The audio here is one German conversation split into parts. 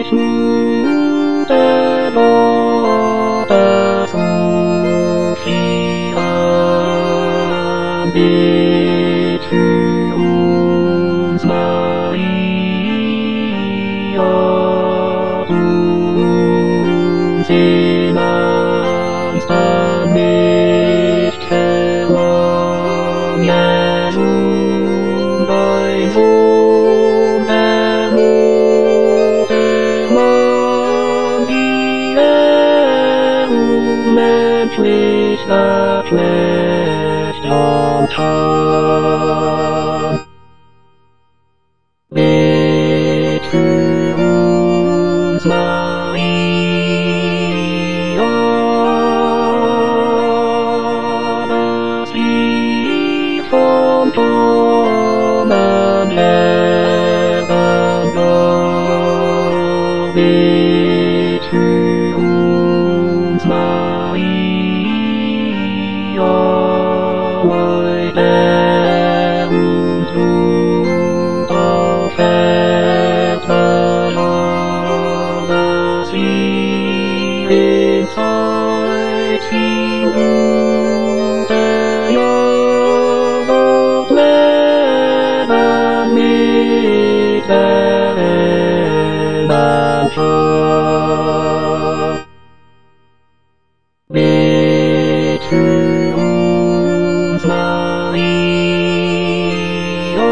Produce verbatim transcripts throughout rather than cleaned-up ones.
mit guten Worten zu frieren. Bet für uns, Maria, du uns in Ernsten nicht verloren. Jesus, dein Sohn, der Mann, wie er unmenschlich das Schlecht antan. Bet für uns, Maria, dass wir vom Kommen lernen darf. Bet für uns, Maria, heute und ruht auf Erden, dass wir in Zeit viel gute Jahre noch leben mit der Elternschaft. Bet für uns, Maria,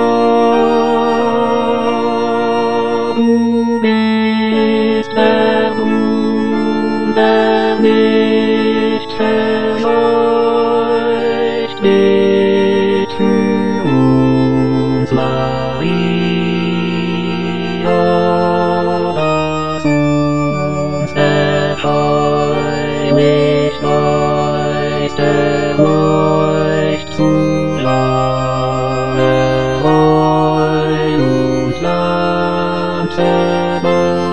du bist der Bruder, der nicht verscheucht. Bet für uns, Maria, dass uns der Heilige Geist erleucht zu Heil und Land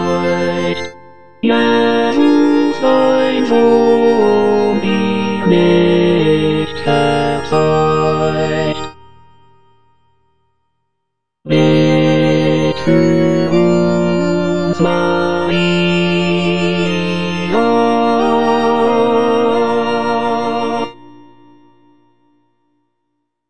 erbeugt. Jesus, dein Sohn, dir